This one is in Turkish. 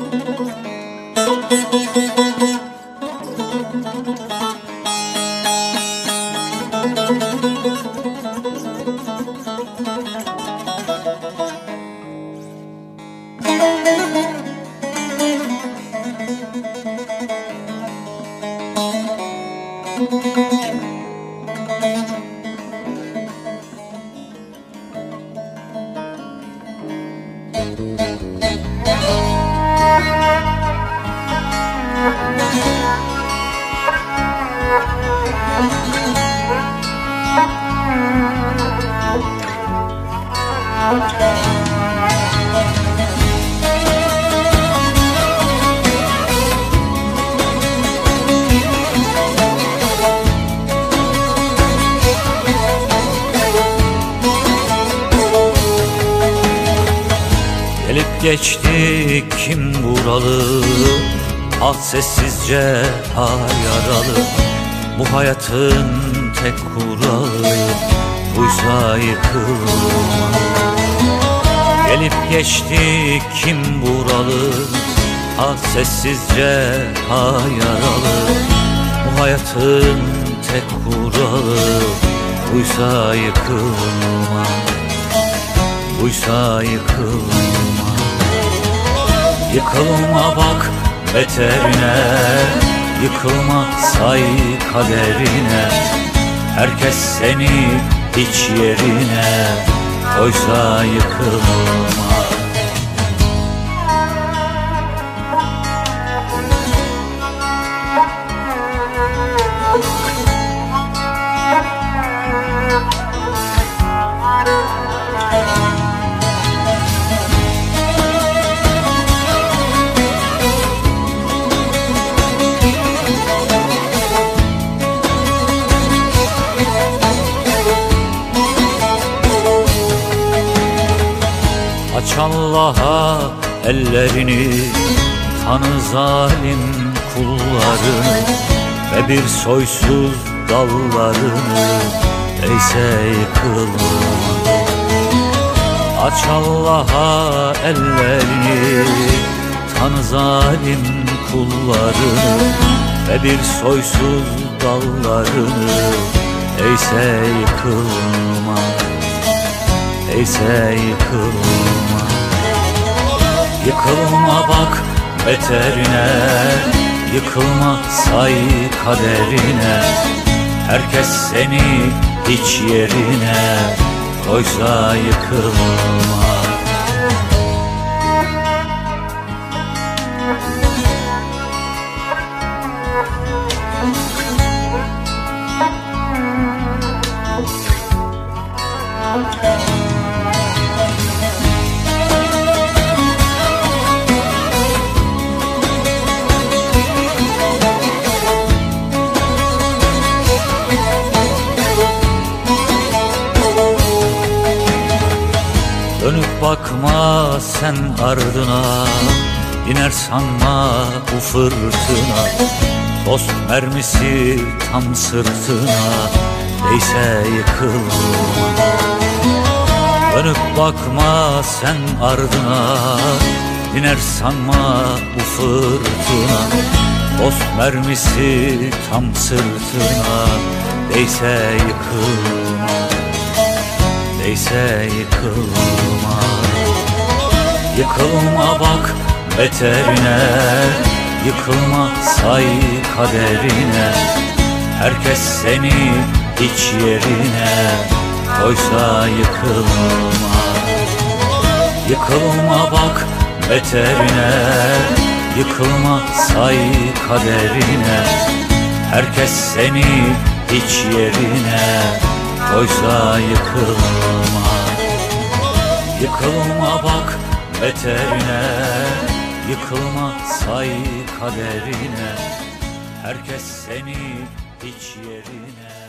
Gelip geçti kim buralı, ah sessizce ha yaralı. Bu hayatın tek kuralı buysa yıkılma. Gelip geçti kim buralı, ah sessizce ha yaralı. Bu hayatın tek kuralı buysa yıkılma. Buysa yıkılma. Yıkılma bak beterine, yıkılma say kaderine. Herkes seni hiç yerine koysa yıkılma. Aç Allah'a ellerini, tanı zalim kullarını ve bir soysuz dallarını, değse yıkılma. Aç Allah'a ellerini, tanı zalim kullarını ve bir soysuz dallarını, değse yıkılma. Değse yıkılma. Yıkılma bak beterine, yıkılma say kaderine. Herkes seni hiç yerine koysa yıkılma. Dönüp bakma sen ardına, iner sanma bu fırtına. Dost mermisi tam sırtına, değse yıkılma. Dönüp bakma sen ardına, iner sanma bu fırtına. Dost mermisi tam sırtına, değse yıkılma. Değse yıkılma. Yıkılma bak beterine, yıkılma say kaderine. Herkes seni hiç yerine koysa yıkılma. Yıkılma bak beterine, yıkılma say kaderine. Herkes seni hiç yerine koysa yıkılma. Yıkılma bak beterine, yıkılma say kaderine. Herkes seni hiç yerine